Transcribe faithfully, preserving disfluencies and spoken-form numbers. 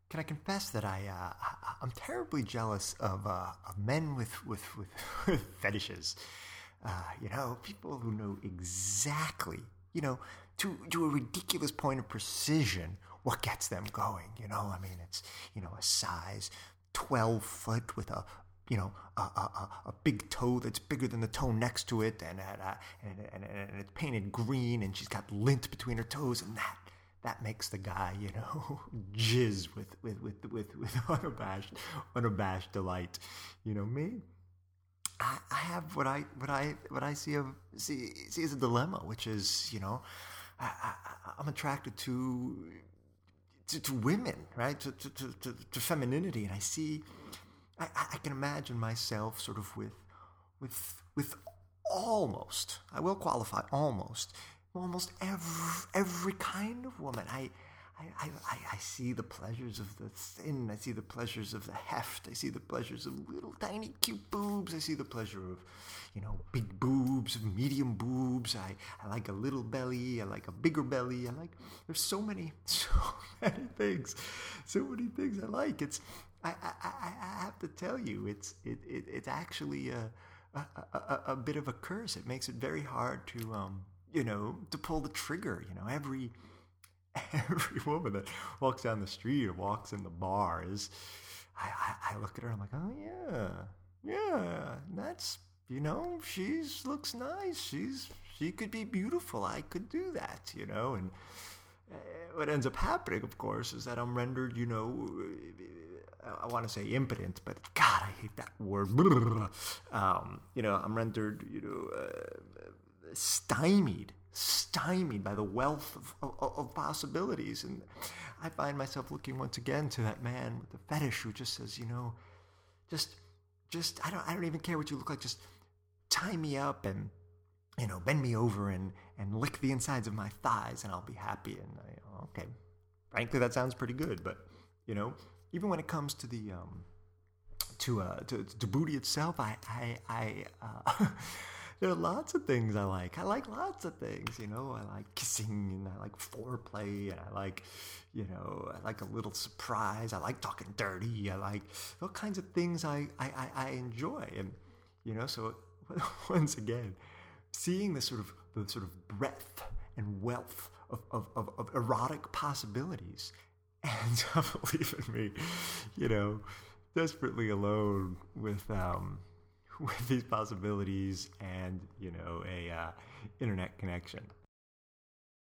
can I confess that I, uh, I I'm terribly jealous of uh, of men with with with, with fetishes. Uh, you know, people who know exactly, you know, to to a ridiculous point of precision, what gets them going. You know, I mean, it's you know a size twelve foot with a you know a, a, a a big toe that's bigger than the toe next to it, and uh, and, and and it's painted green, and she's got lint between her toes, and that that makes the guy, you know, jizz with with with with, with unabashed unabashed delight. You know me. I, I have what I what I what I see of see see as a dilemma, which is you know, I, I I'm attracted to to, to women, right? To, to to to to femininity, and I see, I, I can imagine myself sort of with with with almost, I will qualify almost, almost every every kind of woman. I I, I, I see the pleasures of the thin. I see the pleasures of the heft. I see the pleasures of little tiny cute boobs. I see the pleasure of, you know, big boobs, medium boobs. I, I like a little belly. I like a bigger belly. I like, there's so many, so many things. So many things I like. It's, I, I, I I have to tell you, it's, it, it it's actually a, a, a, a bit of a curse. It makes it very hard to, um, you know, to pull the trigger. You know, every, every woman that walks down the street or walks in the bar is, I, I, I look at her and I'm like, oh yeah, yeah, that's, you know, she's looks nice. She's, she could be beautiful. I could do that, you know, and uh, what ends up happening, of course, is that I'm rendered, you know, I want to say impotent, but God, I hate that word. Um, you know, I'm rendered, you know, uh, stymied stymied by the wealth of, of, of possibilities. And I find myself looking once again to that man with the fetish who just says, you know, just, just, I don't, I don't even care what you look like. Just tie me up and, you know, bend me over and, and lick the insides of my thighs and I'll be happy. And I, okay, frankly, that sounds pretty good. But, you know, even when it comes to the, um, to, uh, to, to booty itself, I, I, I, uh, there are lots of things I like. I like lots of things, you know. I like kissing and I like foreplay and I like, you know, I like a little surprise. I like talking dirty. I like all kinds of things I, I, I, I enjoy. And, you know, so once again, seeing the sort of the sort of breadth and wealth of, of, of, of erotic possibilities ends up leaving me, you know, desperately alone with um with these possibilities and, you know, a uh, internet connection.